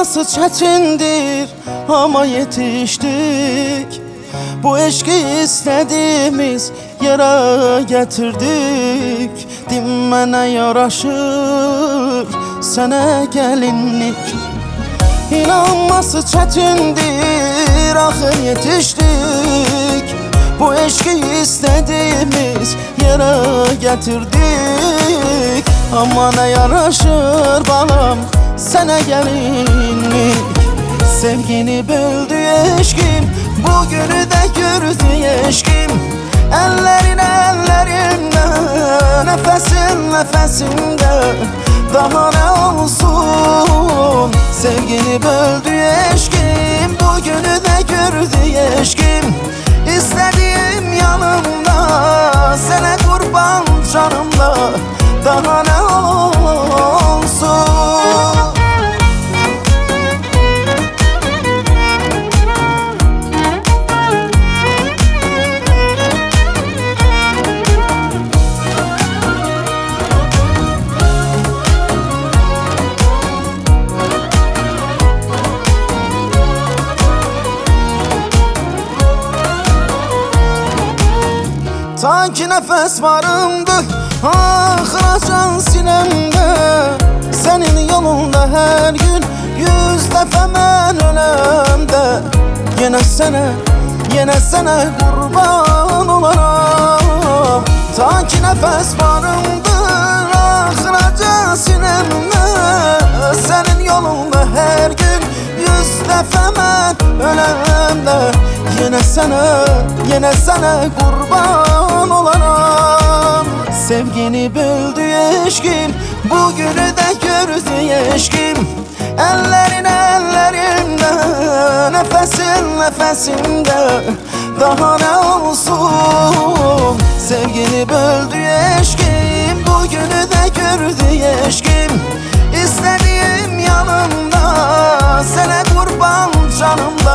İnanması çetindir ama yetiştik. Bu eşki istediğimiz yere getirdik. Dinmene yaraşır sana gelinlik. İnanması çetindir, ahır yetiştik. Bu eşki istediğimiz yere getirdik. Ama ne yaraşır balam sana gelinlik. Sevgini böldü eşkim, bugünü de gördü eşkim. Ellerin ellerimde, nefesin nefesimde. Daha ne olsun? Sevgini böldü eşkim, bugünü de gördü eşkim. İstediğim yanımda, sana kurban canımda. Daha ne olsun? Ta ki nefes varımdı, ahıracan sinemde. Senin yolunda her gün 100 defa ben ölemde. Yine sana kurban olaram. Ta ki nefes varımdı, ahıracan sinemde. Senin yolunda her gün 100 defa ben ölemde. Yine sana kurban olaram. Sevgini böldü eşkim, bugünü de gördü eşkim. Ellerin ellerimde, nefesin nefesimde. Daha ne olsun? Sevgini böldü eşkim, bugünü de gördü eşkim. İstediğim yanımda, sana kurban canımda.